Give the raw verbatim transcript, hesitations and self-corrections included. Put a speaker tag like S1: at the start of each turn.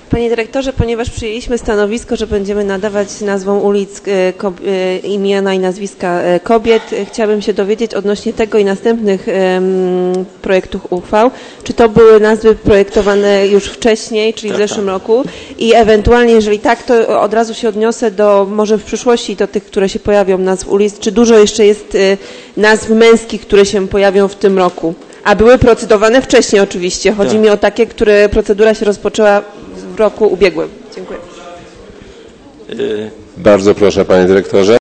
S1: Panie dyrektorze, ponieważ przyjęliśmy stanowisko, że będziemy nadawać nazwom ulic imiona i nazwiska kobiet, chciałabym się dowiedzieć odnośnie tego i następnych projektów uchwał, czy to były nazwy projektowane już wcześniej, czyli w zeszłym roku i ewentualnie, jeżeli tak, to od razu się odniosę do, może w przyszłości, do tych, które się pojawią nazw ulic, czy dużo jeszcze jest nazw męskich, które się pojawią w tym roku? A były procedowane wcześniej oczywiście. Chodzi tak. mi o takie, które procedura się rozpoczęła w roku ubiegłym. Dziękuję.
S2: Bardzo proszę, panie dyrektorze.